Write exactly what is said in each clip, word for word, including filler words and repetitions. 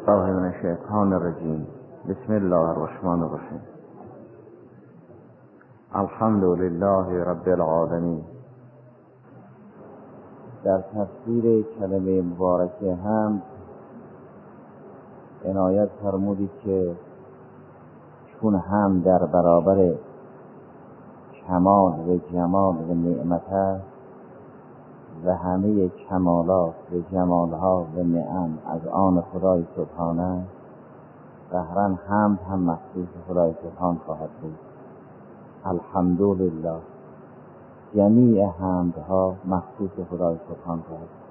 الله من الشیطان الرجیم. بسم الله الرحمن الرحیم. الحمد لله رب العالمین. در تفسیر کلمه مبارکه هم عنایت فرمودید که چون هم در برابر کمال و جمال و نعمت است و همه کمالات و جمالها و نعم از آن خدای سبحانه، قهرا حمد هم مخصوص خدای سبحان خواهد بود. الحمدلله، جمیع حمدها مخصوص خدای سبحان خواهد بود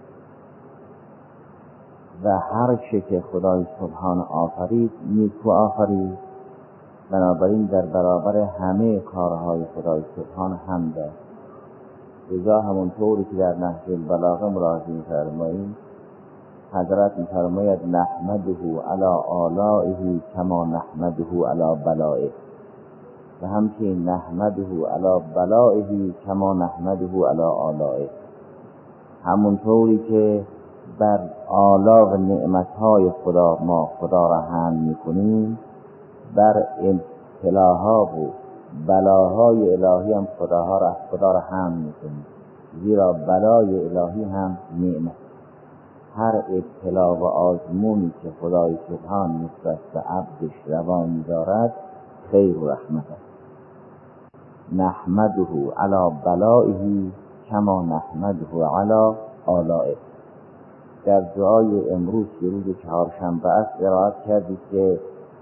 و هر چه که خدای سبحان آفرید نیکو آفرید. بنابراین در برابر همه کارهای خدای سبحان حمد است. لذا همونطوری که در نهج البلاغه ملاحظه می‌فرمایید، حضرت می‌فرماید نحمده علی آلائه کما نحمده علی بلائه، و همچنین نحمده علی بلائه کما نحمده علی آلائه. همونطوری که بر آلا و نعمتهای خدا ما خدا را حمد می‌کنیم، بر ابتلاها و بلاهای الهی هم خداها را خدا را حمد می‌کنیم، زیرا بلای الهی هم نعمت. هر ابتلا و آزمونی که خدای سبحان نسبت به عبدش روا می‌دارد خیر و رحمت است. نحمده علی بلائه کما نحمده علی آلائه. در دعای امروز که روز چهارشنبه است قرائت کردید که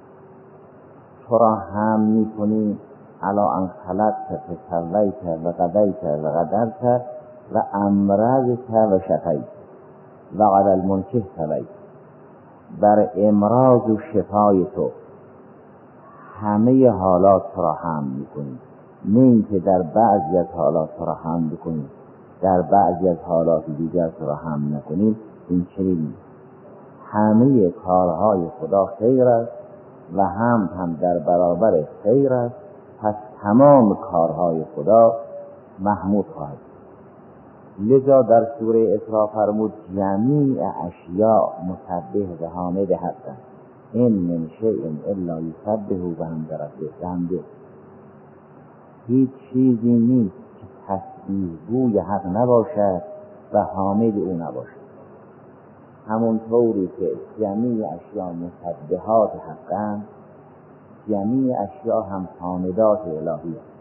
تو را حمد می‌کنیم علا ان خلقت فسویت و قضیت و قدرت و امرضت و شفیت و علی المنکه سویت. بر امراض و شفای تو همه حالات تو را حمد می‌کنیم، نه اینکه در بعضی از حالات تو را حمد کنیم، در بعضی از حالات دیگر تو را حمد نکنیم. این چنین نیست. همه کارهای خدا خیر است و حمد هم در برابر خیر است. پس تمام کارهای خدا محمود خواهد. لذا در سوره اسراء فرمود جمیع اشیاء مسبح و حامد هستند. این من شیء الا یسبح بحمد ربه. هیچ چیزی نیست که تسبیح گوی حق نباشد و حامد او نباشد. همونطوری که جمیع اشیاء مسبحات حقند، جمیع اشیاء هم حامدات الهی است.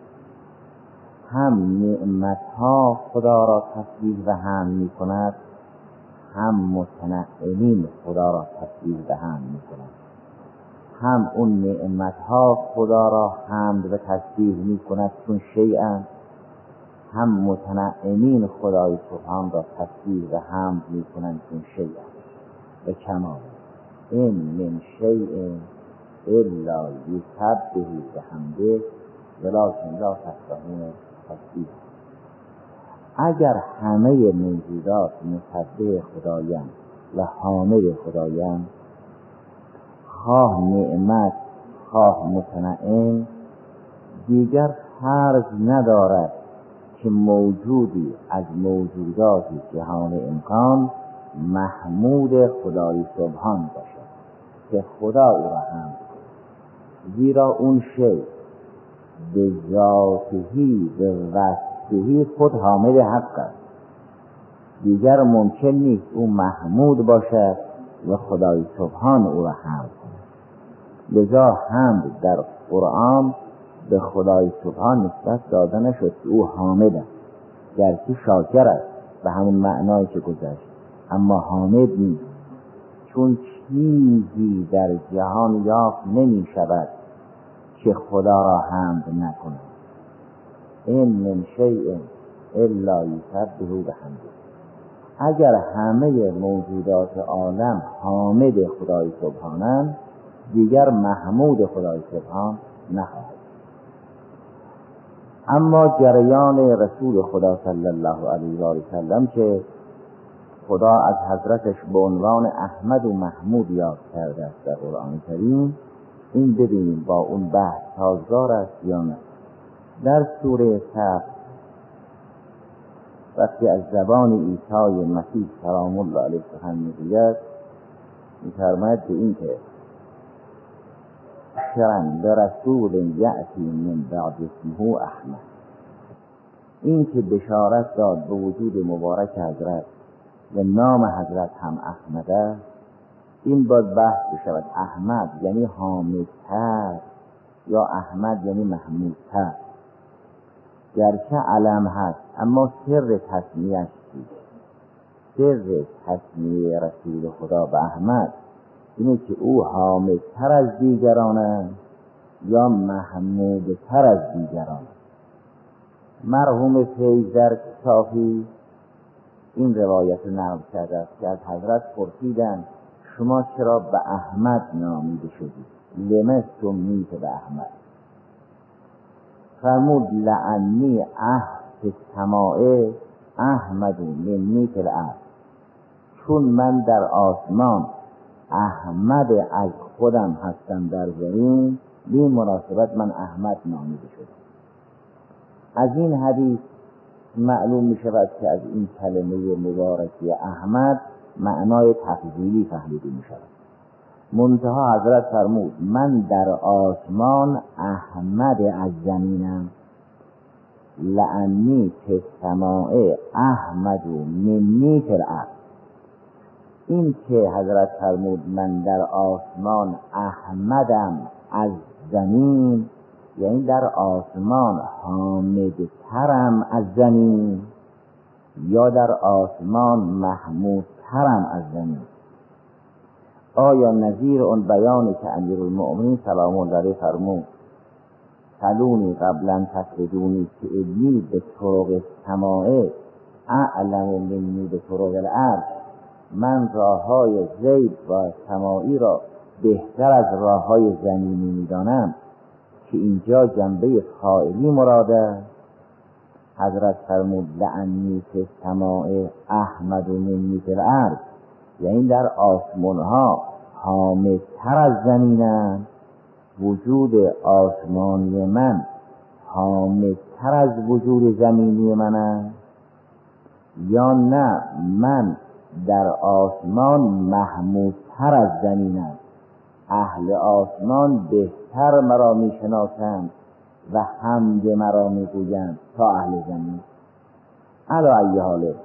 هم نعمتها خدا را تسبیح و حمد می کند، هم متنعمین خدا را تسبیح و حمد می کند. هم اون نعمتها خدا را حمد و تسبیح می کند چون شیئا، هم متنعمین خدای سبحان را تسبیح و حمد می کنند چون شیئا و کمال. این من شیء الا یسبح بحمده ولکن لا تفقهون تسبیحه. اگر همه موجودات مسبح خدایند و حامد خدایند، خواه نعمت خواه متنعم، دیگر فرض ندارد که موجودی از موجودات جهان امکان محمود خدای سبحان باشد که خدا او را حمد کند، زیرا اون شی به ذاتهی به وصفهی خود حامد حق است. دیگر ممکن نیست او محمود باشد و خدای سبحان او را حمد کند. لذا حمد در قرآن به خدای سبحان نسبت داده نشد که او حامد است، گرچه شاکر است به همون معنایی که گذشت، اما حامد نیست، چون چیزی در جهان یافت نمی شود که خدا را حمد نکند. این من شیء الا یسبح بحمده. اگر همه موجودات عالم حامد خدای سبحانند، دیگر محمود خدای سبحان نخواهد. اما جریان رسول خدا صلی الله علیه و سلم که خدا از حضرتش به عنوان احمد و محمود یاد کرده است در قرآن کریم، این ببینیم با اون بحث سازگار است یا نه. در سوره صف وقتی از زبان عیسی مسیح سلام الله علیه سخن میگوید، می‌فرماید به این که شرن به رسول یأتی من بعد اسمه احمد، این که بشارت داد به وجود مبارک حضرت و نام حضرت هم احمده، این باید بحث بشود. احمد یعنی حامدتر یا احمد یعنی محمودتر. گرچه علم هست اما سر تسمیه‌اش چیست؟ سر تسمیه رسول خدا به احمد اینه که او حامدتر از دیگران است یا محمودتر از دیگران است. مرحوم فیض در صافی این روایت نقل کرده است که از حضرت پرسیدند شما چرا به احمد نامیده شدید؟ لمه سمیت به احمد؟ فرمود لعنی احد السماء احمد منی فی الارض، چون من در آسمان احمد از خودم هستم در زمین، به مناسبت من احمد نامیده شدم. از این حدیث معلوم می شود که از این کلمه مبارکی احمد معنای تفضیلی فهمیده می شود. منتها حضرت فرمود من در آسمان احمد از زمینم، لعنی فی السماء احمد منی فی الارض. این که حضرت فرمود من در آسمان احمدم از زمین، یعنی در آسمان حامدترم از زمین یا در آسمان محمودترم از زمین. آیا نظیر اون بیانی که امیرالمؤمنین سلام الله علیه فرمود سلونی قبلا تسردونی که ابنی به طرق سماعه اعلم منی به طرق الارض، من راههای غیب و سماعی را بهتر از راههای زمینی میدانم، که اینجا جنبه فاعلی مراده. حضرت فرمود لعنی فی السماء احمد منی فی الارض، یعنی در آسمان ها حامدتر از زمینم، وجود آسمانی من حامدتر از وجود زمینی من است، یا نه من در آسمان محمودتر از زمینم، اهل آسمان بهتر مرا میشناسند و حمد مرا میگویند تا اهل زمین. علی ای حال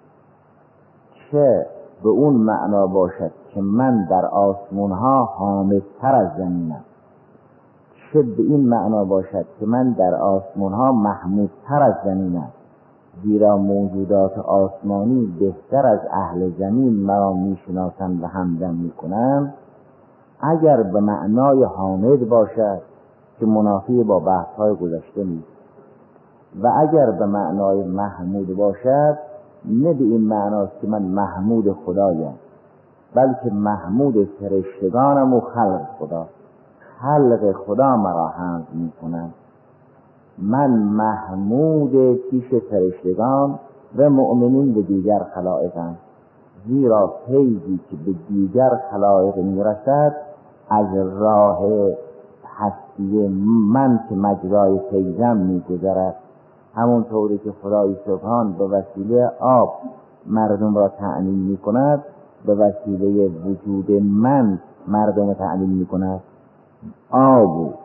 چه به اون معنا باشد که من در آسمان ها حامدتر از زمینم، چه به این معنا باشد که من در آسمان ها محمودتر از زمینم، زیرا موجودات آسمانی بهتر از اهل زمین مرا میشناسند و حمدم میکنند. اگر به معنای حامد باشد که منافی با بحث های گذشته نیست، و اگر به معنای محمود باشد نه به این معناست که من محمود خدایم، بلکه محمود فرشتگانم و خلق خدا، خلق خدا مرا حمد میکنند. من محمود پیش فرشتگان و مؤمنین به دیگر خلائقم، زیرا فیضی که به دیگر خلائق میرسد از راه هستی من که مجرای فیضم میگذرد. همونطوری که خدای سبحان به وسیله آب مردم را تعلیم میکند، به وسیله وجود من مردم را تعلیم میکند. آب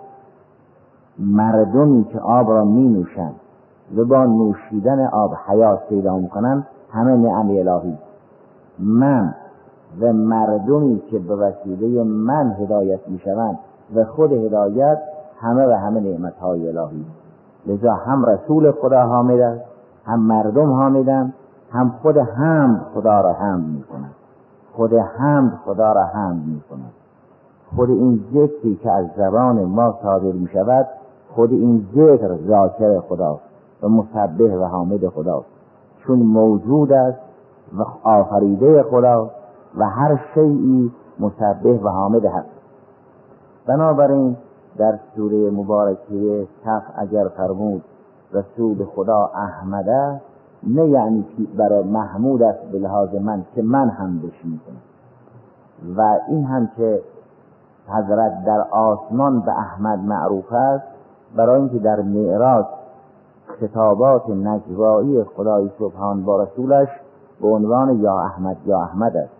مردمی که آب را می نوشند و با نوشیدن آب حیات پیدا میکنند همه نعم الهی. من و مردمی که به وسیله من هدایت میشوند و خود هدایت همه و همه نعمتهای الهی. لذا هم رسول خدا حامد است، هم مردم حامدند، هم خود حمد خدا را حمد میکنند. خود حمد خدا را حمد میکنند. خود این ذکری که از زبان ما صادر میشود، خود این ذکر ذاکر خداست و مسبح و حامد خداست، چون موجود است و آفریده خداست و هر شیئی مسبح و حامد هست. بنابراین در سوره مبارکه کف اگر فرمود رسول خدا احمد است، نه یعنی برای محمود است به لحاظ من که من حمدش میکنم. و این هم که حضرت در آسمان به احمد معروف است، برای اینکه در معراج خطابات نجوایی خدای سبحان با رسولش به عنوان یا احمد یا احمد است.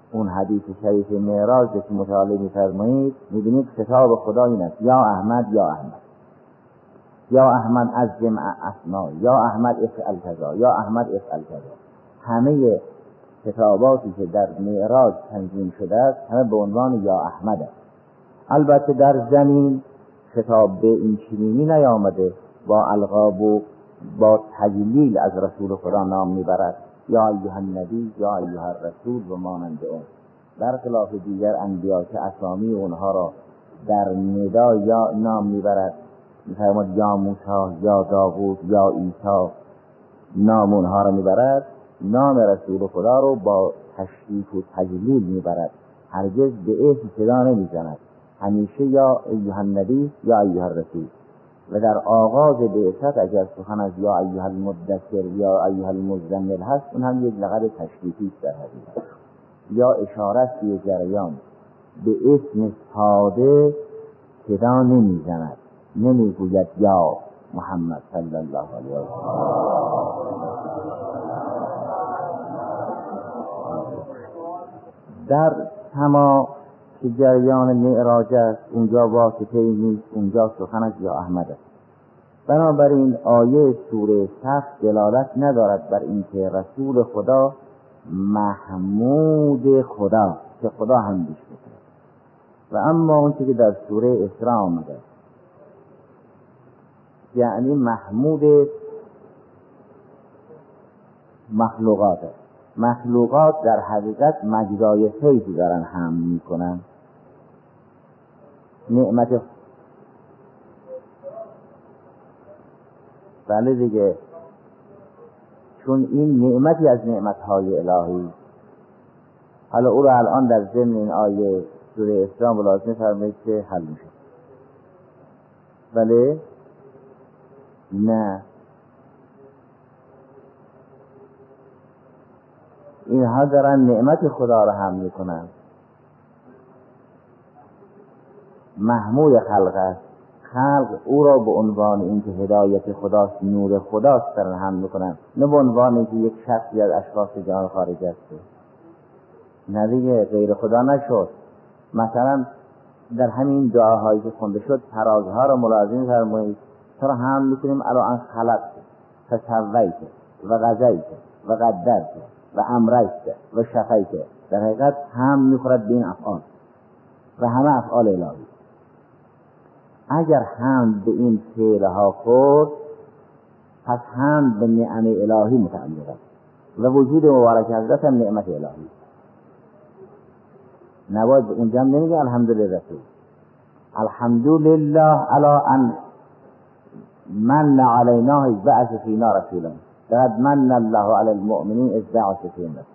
اون حدیث شریف معراج که مطالعه می‌فرمایید می‌بینید خطاب خدا این است: یا احمد یا احمد، یا احمد از جمع اسما، یا احمد افعل کذا، یا احمد افعل کذا. همه خطاباتی که در معراج تنظیم شده است همه به عنوان یا احمد است. البته در زمین خطاب به این چنینی نیامده، با القاب و با تجلیل از رسول خدا نام میبرد، یا ایها النبی، یا ایها الرسول و مانند اون، در خلاف دیگر انبیا که اسامی اونها را در ندا یا نام میبرد، میفرماد یا موسی، یا داوود، یا عیسی، نام اونها را میبرد. نام رسول خدا رو با تشریف و تجلیل میبرد، هرگز به اسم صدا نمیزند، همیشه یا ایها النبی یا ایها الرسول. و در آغاز بعثت اگر سخن از یا ایها المدثر یا ایها المزمل هست، اون هم یک لقب تشریفی است در حقیقت، یا اشارت به جریان. به اسم ساده صدا نمیزند، نمیگوید یا محمد صلی الله علیه و سلم. در سما که جریان معراج است، اونجا واسطه نیست، اونجا سخن از یا احمد است. بنابراین آیه سوره صف دلالت ندارد بر اینکه رسول خدا محمود خدا که خدا هم بیش میکنه. و اما اون که در سوره اسراء آمده یعنی محمود مخلوقات است. مخلوقات در حقیقت مجرای فیضی دارن هم میکنن. نعمت بله دیگه، چون این نعمتی از نعمتهای الهی. حالا او را الان در ضمن این آیه سوره اسراء ملاحظه فرمایید که حل میشه. بله نه، اینها دارن نعمت خدا را هم میکنن. محمود خلق است، خلق او را به عنوان اینکه هدایت خداست، نور خداست دارن هم میکنن، نه به عنوان اینکه یک شخصی از اشخاص جهان خارج است. نه دیگه، غیر خدا نشد. مثلا در همین دعاهایی که خونده شد ترازها را ملاحظه فرمایید، تو را هم میکنیم الان خلق فسویت و غزیت و قدرت و امرت و شفیت. در حقیقت هم میخورد به این افعال و همه افعال الهی. اگر هم به این فعلها خورد، پس هم به نعم الهی متعلق است و وجود مبارک حضرت هم نعمت الهی. نباید اونجا هم نمیگه الحمدلله رسول، الحمدلله علی ان من علینا اذ بعث فینا رسولا لقد من الله علی المؤمنین اذ بعث فیهم رسولا.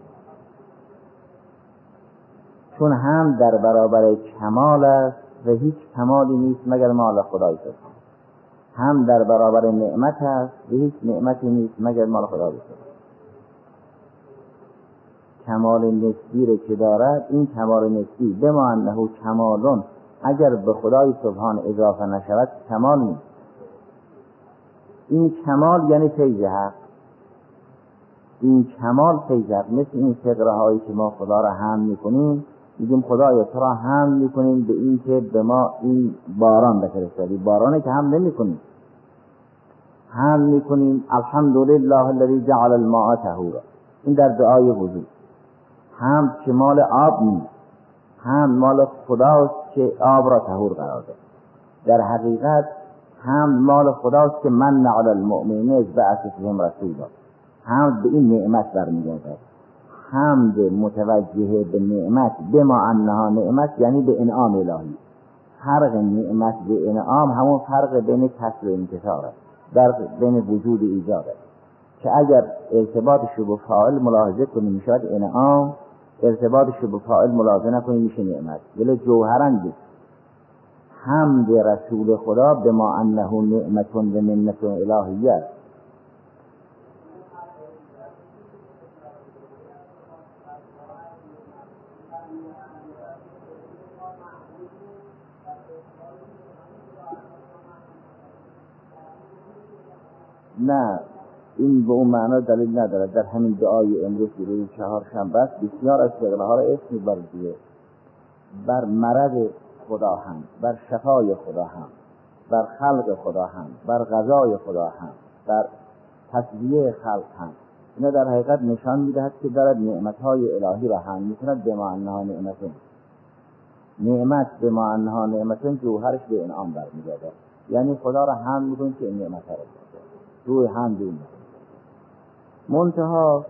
چون هم در برابر کمال است و هیچ کمالی نیست مگر مال خدای است. هم در برابر نعمت است و هیچ نعمتی نیست مگر مال خدای است. کمال نسبی را که دارد، این کمال نسبی بما انه کمالون اگر به خدای سبحان اضافه نشود کمال نیست. این کمال یعنی فیض حق. این کمال فیض حق. مثل این فقره هایی که ما خدا را حمد میکنیم، میگیم خدایا تو را حمد میکنیم به این که به ما این باران بفرستی. بارانی که حمد نمیکنیم، حمد میکنیم الحمدلله الذی جعل الماء طهورا. این در دعای وضو. حمد که مال آب نیست، حمد مال خداست که آب را طهور قرار داد. در حقیقت حمد مال خداست که من علی المؤمنین اذ بعث فیهم رسولا. حمد به این نعمت برمیگردد. حمد متوجه به نعمت بما انها نعمت یعنی به انعام الهی. فرق نعمت به انعام همون فرق بین کسر و انکسار است، در بین وجود و ایجاد است. که اگر ارتباطش به فاعل ملاحظه کنیم میشود انعام، ارتباطش به فاعل ملاحظه نکنیم میشه نعمت. ولی جوهراً بود حمد رسول خدا بما انه نعمت و منت الهیه است. نه، این به اون معنا دلیل نداره. در همین دعای امروز که روز چهارشنبه است بسیار از فقهاها را اسم می‌برد دیگه، بر مرض خدا هم، بر شفای خدا هم، بر خلق خدا هم، بر غذای خدا هم، بر تصویه خلق هم. اینا در حقیقت نشان می‌دهد که دارد نعمت‌های الهی را هم می‌کند به معناها نعمتین. نعمت به معناها نعمتین جوهرش به انعام برمی‌گردد، یعنی خدا را حمد می‌کنید که این نعمت را داده، روی حمد این منتها.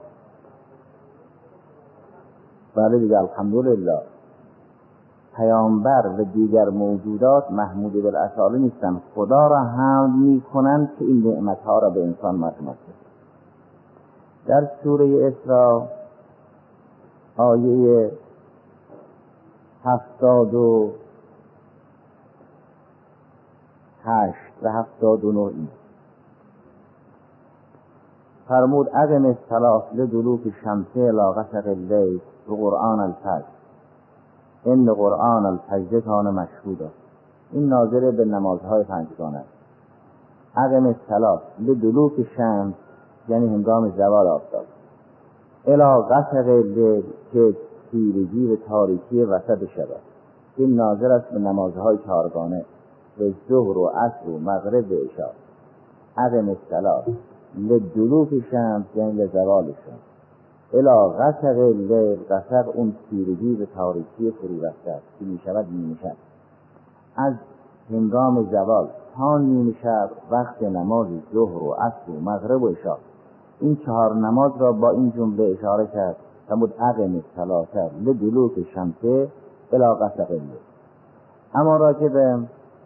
بله دیگه، الحمدلله پیامبر و دیگر موجودات محمود بالاصاله نیستند، خدا را حمد می‌کنند که این نعمت‌ها را به انسان مرتبط. در سوره اسراء آیه هفتاد و هشت و هفتاد و نه فرمود اقم الصلاة لدلوک الشمس الی غسق اللیل و قرآن الفجر ان قرآن الفجر کان مشهودا. این ناظر به نمازهای پنجگانه است. اقم الصلاة لدلوک الشمس یعنی هنگام زوال آفتاب، الی غسق اللیل که تیرگی و تاریکی وسط شب است. این ناظر است به نمازهای چهارگانه به ظهر و عصر و مغرب و عشاء. اقم الصلاة لدلوک الشمس یعنی لزوال شمس، الی غسق اللیل، غسق اون تیرگی و تاریکی فرو رفته است که می شود نیمه شب. از هنگام زوال تا نیمه شب وقت نماز ظهر و عصر و مغرب و عشاء. این چهار نماز را با این جمله اشاره کرد. فرمود اقم الصلاة لدلوک الشمس الی غسق اللیل. اما راجع به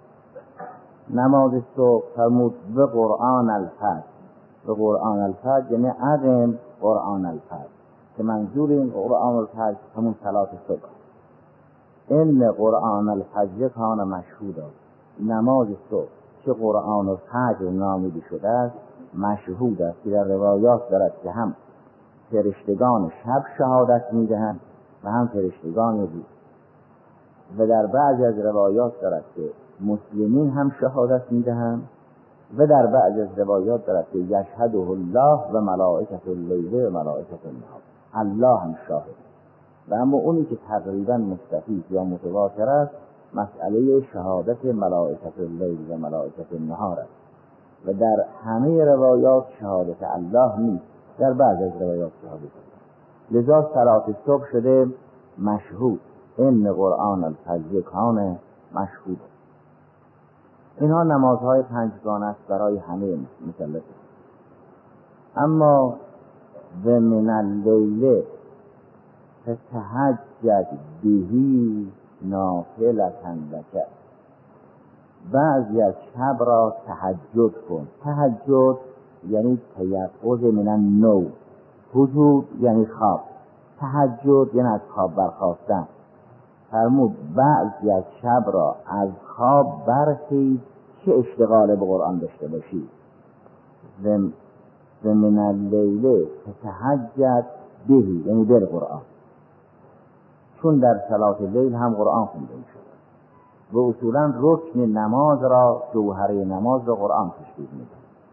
نماز صبح فرمود به قرآن الفجر. به قرآن الفجر یعنی اقم قرآن الفجر، که منظور این قرآن الفجر همون صلات صبح. ان قرآن الفجر کان مشهودا. نماز صبح که قرآن الفجر نامیده شده است مشهود است، که در روایات دارد که هم فرشتگان شب شهادت میدهند و هم فرشتگان روز، و در بعضی از روایات دارد که مسلمین هم شهادت میدهند و در بعضی از روایات دارد که یشهده الله و ملائکه اللیل و ملائکه النهار، الله هم شاهد. و اما اونی که تقریبا مستفیض یا متواتر است مسئله شهادت ملائکه اللیل و ملائکه النهار است، و در همه روایات شهادت الله نیست، در بعض از روایات شهادت الله. لذا صلات صبح شده مشهود. ان قرآن الفجر کان مشهود. اینها نمازهای پنجگانه است برای همه مکلفین. اما و من اللیل فتهجد بهی نافلة لک. بعضی از شب را تهجد کن. تهجد یعنی تیقظ من النوم، هجود یعنی خواب، تهجد یعنی از خواب برخاستن. فرمود بعضی از شب را از خواب برخیز چه اشتغال به قرآن داشته باشی. و من اللیل فتهجد بهی یعنی بر قرآن، چون در صلات لیل هم قرآن خونده میشه و اصولا رکن نماز را، جوهره نماز را قرآن تشکیل میده.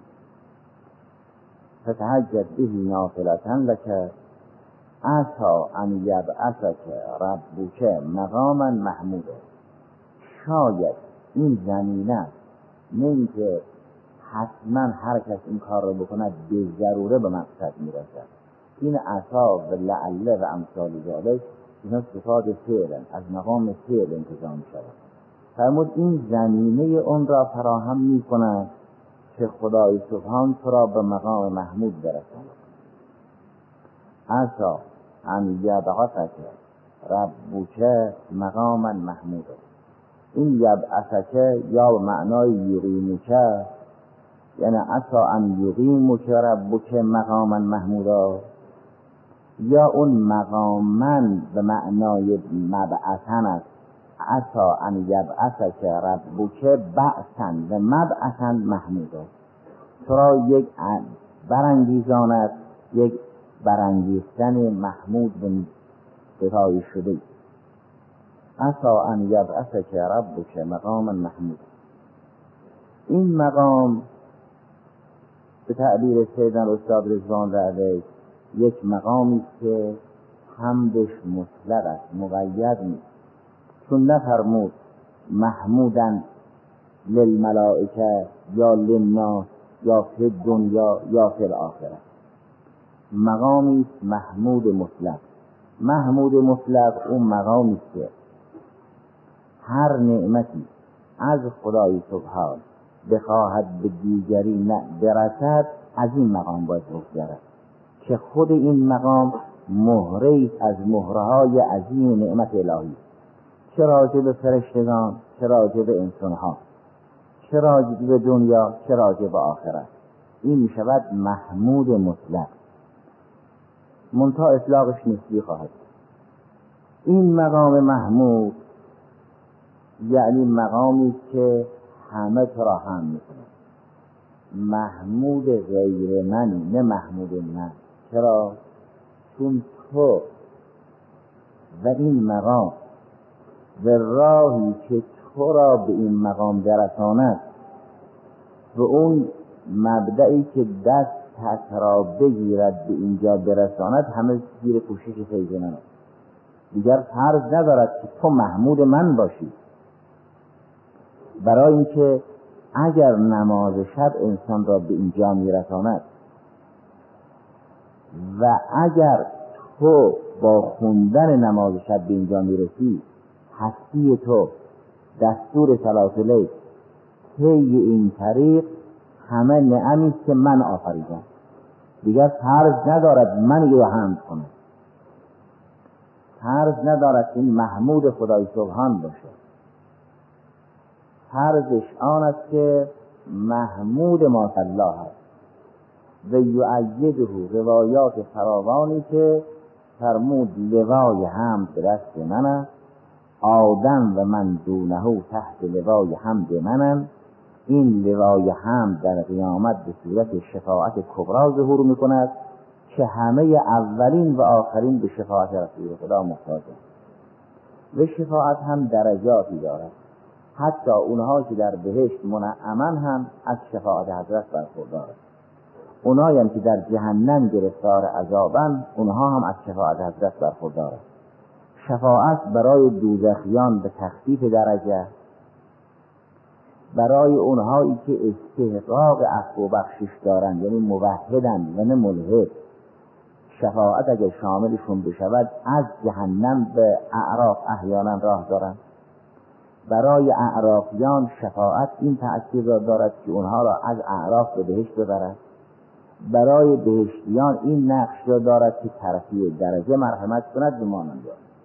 فتهجد بهی نافلة لک عسی ان یبعثک ربک مقاما محمودا. شاید این زمینه، نه اینکه حتما هر کس این کار را بکند به ضروره به مقصد میرسد. این عسا و لعله و امثال ذالک اینا صفات فعل، از مقام فعل انتظام شود. فرمود این زمینه اون را فراهم میکند که خدای سبحان تو را به مقام محمود برساند. عسا ان یبعثک ربک مقاما محمودا. این یبعثک یا معنای یقیمک یعنی عسا ان یقیمک ربک مقاما محمودا، یا اون مقاما به معنای مبعثن است. عسا ان یبعثک ربک بعثا و مبعثا محمودا. تو را یک برانگیزاند، یک برانگیختن محمود به ستایش شده. عسا ان یبعثک ربک مقاما محمودا. این مقام به تعبیر سیدنا استاد رضوان رعوی یک مقامی که حمدش مطلق است، مقید نیست، چون نفرمود محمودن للملائکه یا للناس یا فی الدنیا یا فی الاخره. مقامی محمود مطلق. محمود مطلق اون مقامی که هر نعمتی از خدای سبحان بخواهد به دیگری نه برسد، از این مقام باید بگذرد که خود این مقام مهره از مهرهای عظیم نعمت الهی، چه راجع به فرشتگان، چه راجع به انسانها، چه راجع به دنیا، چه راجع به آخرت. این می شود محمود مطلق، منتها اطلاقش نسبی خواهد. این مقام محمود یعنی مقامی که همه تو را هم میکنه. محمود غیر منی، نه محمود من. چرا؟ چون تو و این مقام و راهی که تو را به این مقام برساند و اون مبدعی که دست را بگیرد به اینجا برساند، همه زیر پوشش فیض من است. دیگر فرض ندارد که تو محمود من باشی، برای اینکه اگر نماز شب انسان را به اینجا میرساند و اگر تو با خوندن نماز شب به اینجا میرسی، هستی تو دستور صلاة اللیل طی این طریق همه نعمی است که من آفریدم. دیگر فرض ندارد من یه حمد کنم، فرض ندارد این محمود خدای سبحان باشه. فرضش آن است که محمود ما الله است و یؤیده روایات فراوانی که فرمود لوای حمد به دست من است، آدم و من دونه تحت لوای حمد منم. این لوای حمد در قیامت به صورت شفاعت کبرا ظهور میکند که همه اولین و آخرین به شفاعت رسول خدا محتاجند و شفاعت هم درجاتی دارد. حتی اونها که در بهشت منعمن هم از شفاعت حضرت برخوردارند. اونایی هم که در جهنم گرفتار عذابند، اونها هم از شفاعت حضرت برخوردارند. شفاعت برای دوزخیان به تخفیف درجه، برای اونهایی که استحقاق عفو و بخشش دارند، یعنی موحدند و نه ملحد، شفاعت اگر شاملشون بشود از جهنم به اعراف احیانا راه دارند. برای اعرافیان شفاعت این تأثیر را دارد که اونها را از اعراف به بهشت ببرد. برای بهشتیان این نقش را دارد که ترفیع درجه مرحمت کند به مانند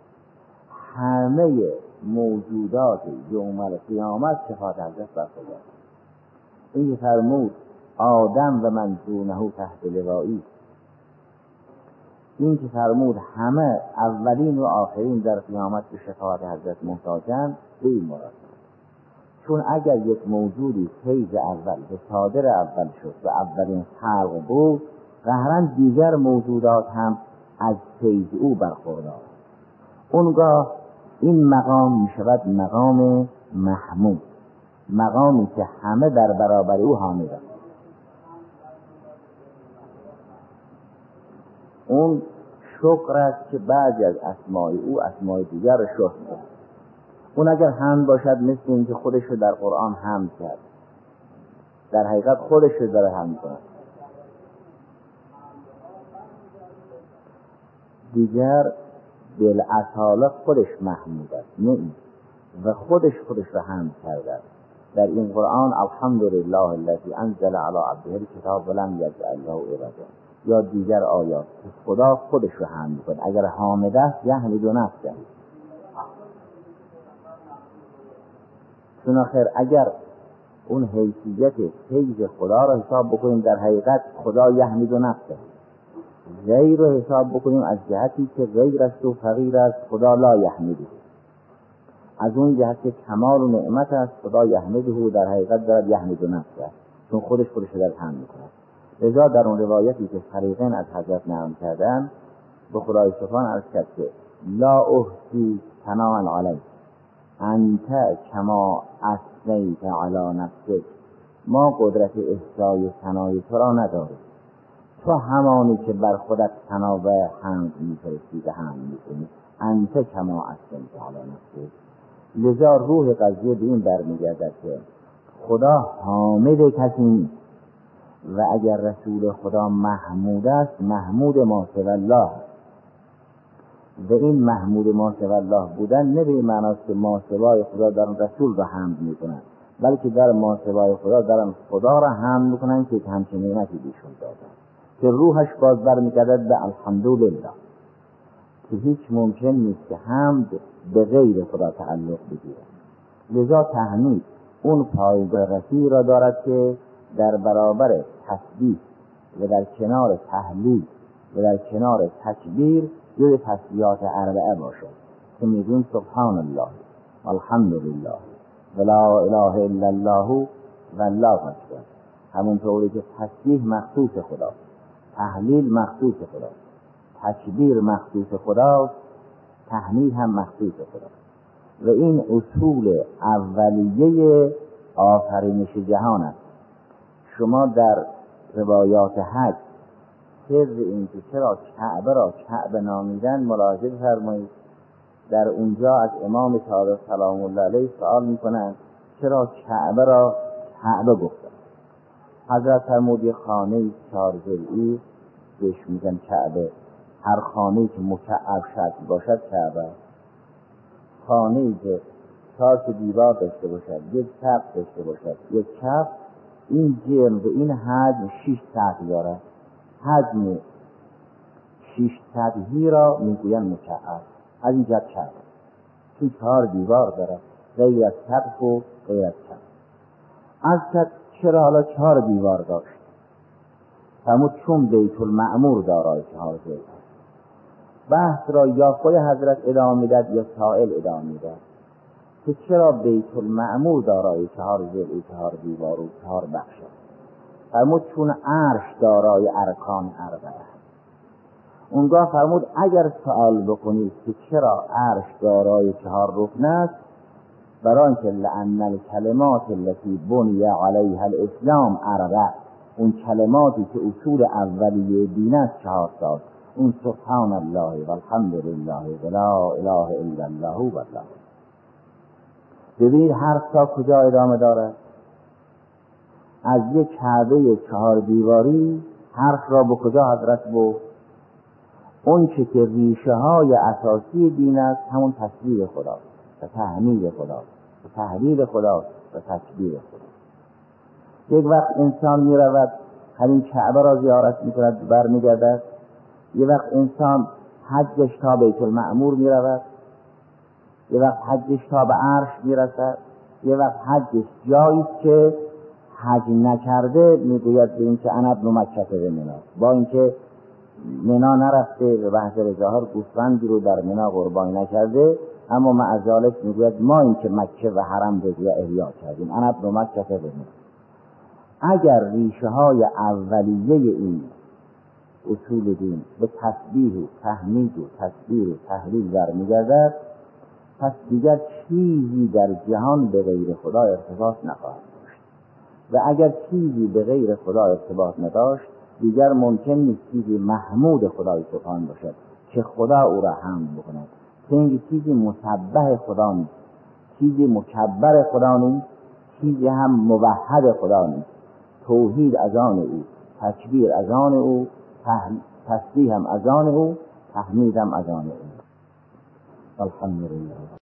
همه موجودات یوم القیامت شفاعت حضرت برخوردارند. این فرمود آدم و من دونه تحت لوایی، این که فرمود همه اولین و آخرین در قیامت به شفاعت حضرت محتاجند، به این مراد. چون اگر یک موجودی فیض اول به صادر اول شد و اولین خلق بود، قهرا دیگر موجودات هم از فیض او برخوردار. اونگاه این مقام می شود مقام محمود، مقامی که همه در برابر او حامدند. اون شکر است که بعضی از اسمای او اسمای دیگر را شکر می‌کند. اون اگر حمد باشد مثل این که خودش رو در قرآن حمد کرد، در حقیقت خودش رو داره حمد کند. دیگر بالاصاله خودش محمود است، نه این، و خودش خودش رو حمد کرده. در این قرآن الحمدلله الذی انزل علی عبده الکتاب ولم یجعل له عوجا، یا دیگر آیات که خدا خودش رو حمد می‌کند. اگر حامد است یحمد نفسه. چون آخر اگر اون حیثیت فیض خدا رو حساب بکنیم، در حقیقت خدا یحمد نفسه. غیر رو حساب بکنیم از جهتی که غیر است و فقیر است، خدا لا یحمده. از اون جهت که کمال و نعمت است، خدا یحمده و در حقیقت دارد یحمد نفسه، چون خودش خودش رو در حمد می‌کند. لذا در اون روایتی که فریقین از حضرت نقل کردن، به خدای سبحان عرض کرد که لا احصی ثناء علیک انت کما اثنیت علی نفسک، ما قدرت احصای ثنای تو را نداریم، تو همانی که بر خودت ثنا و حمد می‌فرستی و حمد می‌کنی، انت کما اثنیت علی نفسک. لذا روح قضیه به این برمیگردد که خدا حامد کسی نیست و اگر رسول خدا محمود است، محمود ما سوی الله است. و این محمود ما سوی الله بودن نه به این معناست که ما سوای خدا دارن رسول را حمد میکنن، بلکه در ما سوای خدا دارن خدا را حمد میکنن که همچین نعمتی بهشون دادن، که روحش باز برمیگردد به الحمدلله، که هیچ ممکن نیست که حمد به غیر خدا تعلق بگیرد. لذا تحمید اون پایگاه رفیع را دارد که در برابر تسبیح و در کنار تهلیل و در کنار تکبیر جز تسبیحات اربعه باشد که میگویم سبحان الله والحمد لله و لا اله الا الله و الله اکبر. همونطوری که تسبیح مخصوص خداست، تهلیل مخصوص خداست، تکبیر مخصوص خداست، تحمید هم مخصوص خداست. و این اصول اولیه آفرینش جهان است. شما در روایات حج سر این که چرا کعبه را کعبه نامیدن ملاحظه فرمایید. در اونجا از امام صادق سلام الله علیه سوال میکنند چرا کعبه را کعبه گفتن. حضرت فرمود خانه چهار ضلعی بهش میگن کعبه، هر خانه‌ای که مکعب شکل باشد کعبه، خانه‌ای که چهار تا دیوار داشته باشد، یک سقف داشته باشد، یک کف، این جرم و این حجم شش سطح دارد. حجم شش سطحی را میگوین مکعب. از این جهت کعبه چون چهار دیوار دارد، غیر از سقف و غیر از کف. از کف چرا حالا چهار دیوار داشت؟ فرمود چون بیت المعمور دارای چهار دیوار. بحث را یا خود حضرت ادامه میداد یا سائل ادامه میداد که چرا بیت المعمور دارای چهار ضلع، چهار دیوار و چهار بخش است. فرمود چون عرش دارای ارکان اربعه. اونگاه فرمود اگر سوال بکنید که چرا عرش دارای چهار رکن است، برای اینکه لأن الکلمات التي بنی علیها الاسلام اربع، اون کلماتی که اصول اولیه دین است چهار تاست. اون سبحان الله والحمد لله و لا اله الا الله و الله. ببینید حرف تا کجا ادامه دارد. از یک کعبه چهار دیواری حرف را به کجا حضرت برد؟ اون چه که ریشه های اساسی دین است همون تسبیح خداست و تحمید خداست و تهلیل خداست و تکبیر خداست. یک وقت انسان می رود همین کعبه را زیارت می کند بر می گردد، یک وقت انسان حجش تا بیت المعمور می رود، یک وقت حجش تا به عرش می رسد، یک وقت حجش جایی که حج نکرده می گوید به این که انا ابن مکه به منا، با اینکه منا نرفته به بحث رضاهر گوسفندی رو در منا قربانی نکرده، اما مع ذلک می گوید ما این که مکه و حرم رو احیا کردیم، انا ابن مکه به منا. اگر ریشه های اولیه این اصول دین به تسبیح و تحمید و تکبیر و تهلیل برمیگردد، پس دیگر چیزی در جهان به غیر خدا ارتباط نخواهد داشت. و اگر چیزی به غیر خدا ارتباط نداشت، دیگر ممکن نیست چیزی محمود خدای سبحان باشد که خدا او را حمد بکند. چنین چیزی مسبح خدا نیست، چیزی مکبر خدا نیست، چیزی هم موحد خدا نیست. توحید از آن او، تکبیر از آن او، تسبیح هم از آن او، تحمید هم از آن او. الحمدلله.